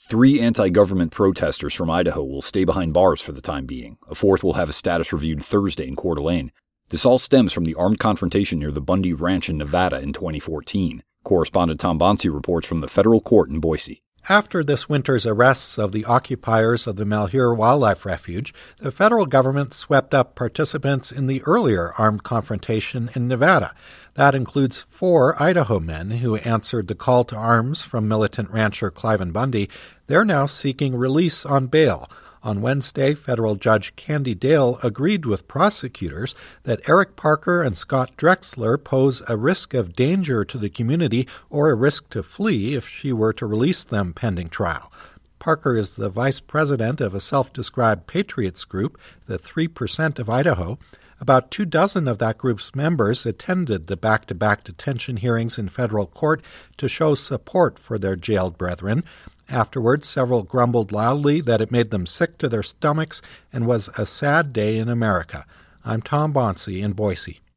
3 anti-government protesters from Idaho will stay behind bars for the time being. A 4th will have a status reviewed Thursday in Coeur d'Alene. This all stems from the armed confrontation near the Bundy Ranch in Nevada in 2014. Correspondent Tom Bonsi reports from the federal court in Boise. After this winter's arrests of the occupiers of the Malheur Wildlife Refuge, the federal government swept up participants in the earlier armed confrontation in Nevada. That includes 4 Idaho men who answered the call to arms from militant rancher Cliven Bundy. They're now seeking release on bail. On Wednesday, federal judge Candy Dale agreed with prosecutors that Eric Parker and Scott Drexler pose a risk of danger to the community or a risk to flee if she were to release them pending trial. Parker is the vice president of a self-described patriots group, the 3% of Idaho. About 24 of that group's members attended the back-to-back detention hearings in federal court to show support for their jailed brethren. Afterwards, several grumbled loudly that it made them sick to their stomachs and was a sad day in America. I'm Tom Bonsi in Boise.